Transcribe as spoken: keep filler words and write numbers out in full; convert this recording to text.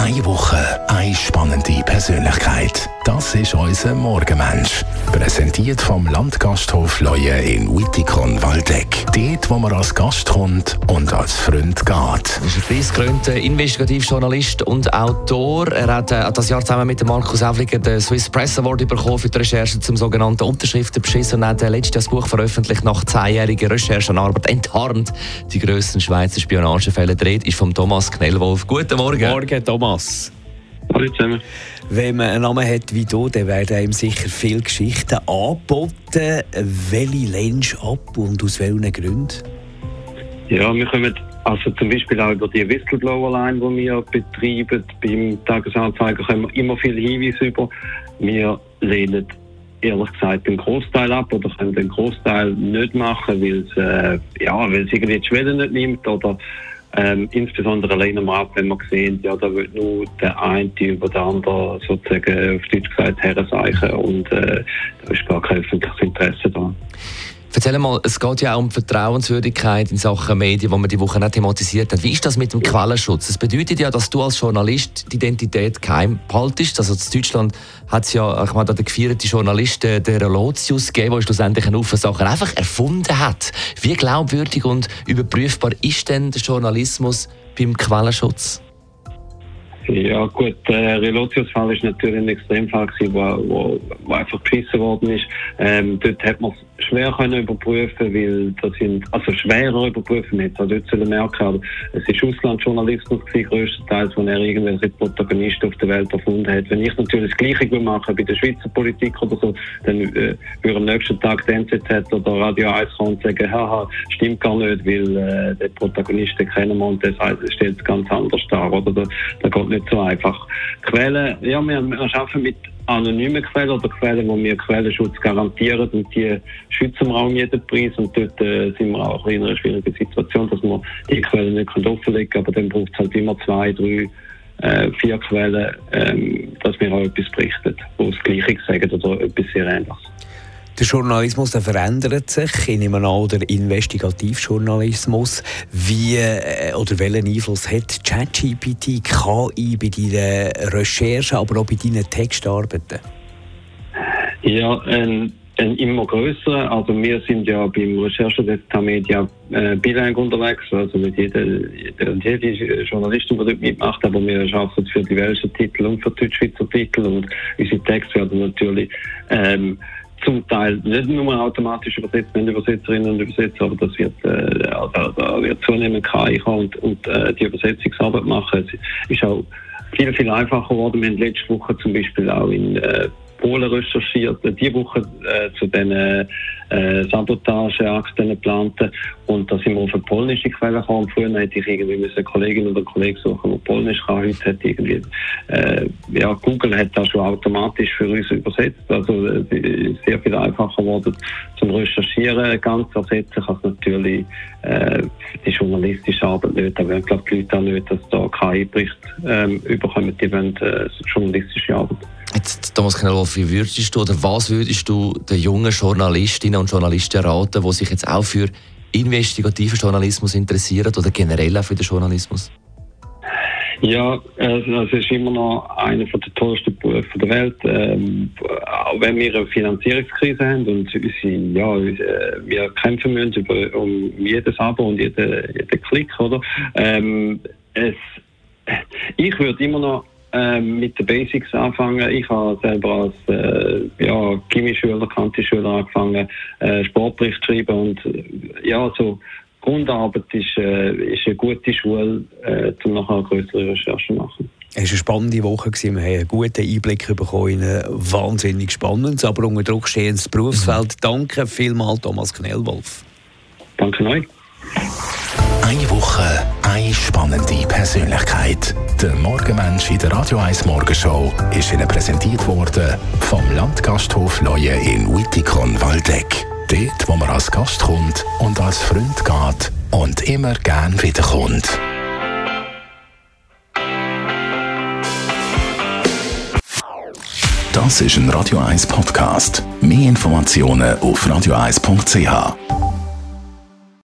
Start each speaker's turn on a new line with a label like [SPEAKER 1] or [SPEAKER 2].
[SPEAKER 1] Eine Woche, eine spannende Persönlichkeit. Das ist unser Morgenmensch. Präsentiert vom Landgasthof Leue in Wittikon-Waldeck. Dort, wo man als Gast kommt und als Freund geht.
[SPEAKER 2] Er ist ein preisgekrönter Investigativjournalist und Autor. Er hat äh, das Jahr zusammen mit Markus Häfliger den Swiss Press Award bekommen für die Recherche zum sogenannten Unterschriftenbeschiss und hat äh, letztes Jahr das Buch veröffentlicht nach zehnjähriger Recherchenarbeit enttarnt. Die grössten Schweizer Spionagefälle dreht ist von Thomas Knellwolf. Guten Morgen.
[SPEAKER 3] Morgen, Thomas.
[SPEAKER 4] Hallo zusammen.
[SPEAKER 3] Wenn man einen Namen hat wie du, dann werden einem sicher viele Geschichten angeboten. Welche lehnst du ab und aus welchen Gründen?
[SPEAKER 4] Ja, wir kommen also zum Beispiel auch über die Whistleblower-Line, die wir betreiben. Beim Tagesanzeiger kommen wir immer viele Hinweise über. Wir lehnen ehrlich gesagt den Großteil ab oder können den Großteil nicht machen, weil es, äh, ja, weil es irgendwie die Schwelle nicht nimmt oder Ähm, insbesondere lehnen wir ab, wenn wir sehen, ja, da wird nur der eine über den anderen sozusagen auf Deutsch gesagt herseichen und äh, da ist gar kein öffentliches Interesse da.
[SPEAKER 2] Erzähl mal, es geht ja auch um die Vertrauenswürdigkeit in Sachen Medien, die man die Woche nicht thematisiert hat. Wie ist das mit dem Quellenschutz? Das bedeutet ja, dass du als Journalist die Identität geheim behaltest. Also in Deutschland hat es ja, ich meine, den gefeierten Journalisten, den Relotius gegeben, der schlussendlich eine Haufen Sachen einfach erfunden hat. Wie glaubwürdig und überprüfbar ist denn der Journalismus beim Quellenschutz?
[SPEAKER 4] Ja gut, der Relotius-Fall ist natürlich ein Extremfall gewesen, wo, wo, wo einfach beschissen worden ist. Ähm, dort hat man es schwer können überprüfen, weil das sind, also schwerer überprüfen, jetzt auch dort sollen merken, aber es ist Auslandsjournalismus gewesen, grösstenteils, wo er irgendwelche Protagonisten auf der Welt erfunden hat. Wenn ich natürlich das Gleiche machen bei der Schweizer Politik oder so, dann äh, würde am nächsten Tag die N Z Z oder Radio eins kommen und sagen, haha, stimmt gar nicht, weil äh, den Protagonisten kennen wir und das stellt es ganz anders dar, oder? Da, da geht nicht so einfach. Quellen, ja, wir, wir arbeiten mit anonymen Quellen oder Quellen, wo wir Quellenschutz garantieren und die schützen wir auch um jeden Preis und dort äh, sind wir auch in einer schwierigen Situation, dass wir die Quellen nicht offenlegen können, aber dann braucht es halt immer zwei, drei, äh, vier Quellen, ähm, dass wir auch etwas berichten, die das Gleiche sagen oder etwas sehr Ähnliches.
[SPEAKER 3] Der Journalismus der verändert sich. Ich nehme an, der Investigativjournalismus. Wie äh, oder welchen Einfluss hat ChatGPT, K I bei deinen Recherchen, aber auch bei deinen Textarbeiten?
[SPEAKER 4] Ja, ein, ein immer grösser. Also wir sind ja beim Recherche des Tamedia äh, bilingue unterwegs, also mit jeder, jeder, jede Journalistin, die dort mitmacht, aber wir arbeiten für die welschen Titel und für die Deutschschweizer Titel und unsere Texte werden natürlich ähm, zum Teil nicht nur automatisch übersetzt, nicht Übersetzerinnen und Übersetzer, aber das wird, äh, also, da wird zunehmend K I kommen und, und äh, die Übersetzungsarbeit machen. Es ist auch viel, viel einfacher geworden. Wir haben letzte Woche zum Beispiel auch in äh, Polen recherchiert, diese Woche äh, zu den äh, Sabotageakten geplanten und da sind wir auf eine polnische Quelle gekommen. Früher hätte ich irgendwie eine Kollegin oder Kollegen suchen, die Polnisch kann. Heute hat irgendwie, äh, ja, Google hat das schon automatisch für uns übersetzt. Also es äh, ist sehr viel einfacher geworden zum Recherchieren. Ganz ersetzen kann es natürlich äh, die journalistische Arbeit nicht. Aber ich glaube, die Leute auch nicht, dass da K I-Bericht ähm, überkommen, die wollen äh, journalistische Arbeit.
[SPEAKER 2] Jetzt, Thomas Knellwolf, wie würdest du oder was würdest du den jungen Journalistinnen und Journalisten raten, die sich jetzt auch für investigativen Journalismus interessieren oder generell auch für den Journalismus?
[SPEAKER 4] Ja, also es ist immer noch einer der tollsten Berufe der Welt. Ähm, auch wenn wir eine Finanzierungskrise haben und unsere, ja, wir kämpfen müssen über, um jedes Abo und jeden, jeden Klick, oder? Ähm, es, ich würde immer noch Ähm, mit den Basics anfangen. Ich habe selber als äh, ja, Chemieschüler, Kanti-Schüler angefangen, äh, Sportbericht schreiben und äh, ja, so Grundarbeit ist, äh, ist eine gute Schule, äh, um nachher größere Recherchen zu machen.
[SPEAKER 3] Es war eine spannende Woche. Wir haben einen guten Einblick bekommen in ein wahnsinnig spannendes, aber unter Druck stehendes Berufsfeld. Mhm. Danke vielmals, Thomas Knellwolf.
[SPEAKER 4] Danke euch.
[SPEAKER 1] Eine Woche, eine spannende Persönlichkeit. Der Morgenmensch in der Radio eins Morgenshow ist Ihnen präsentiert worden vom Landgasthof Leue in Wittikon-Waldeck. Dort, wo man als Gast kommt und als Freund geht und immer gern wiederkommt. Das ist ein Radio eins Podcast. Mehr Informationen auf radio eins punkt c h.